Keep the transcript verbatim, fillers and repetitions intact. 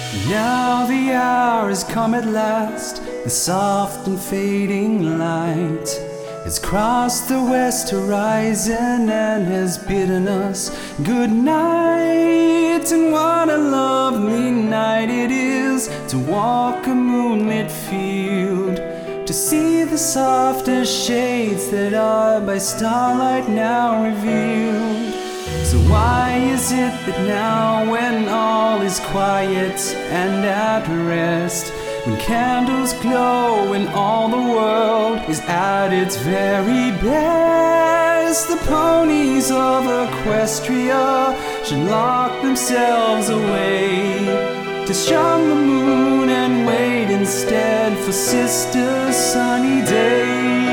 Now the hour has come at last, the soft and fading light has crossed the west horizon and has bidden us good night. And what a lovely night it is to walk a moonlit field, to see the softest shades that are by starlight now revealed. So why is it that now, when all is quiet and at rest, when candles glow and all the world is at its very best, the ponies of Equestria should lock themselves away to shun the moon and wait instead for Sister Sunny Day?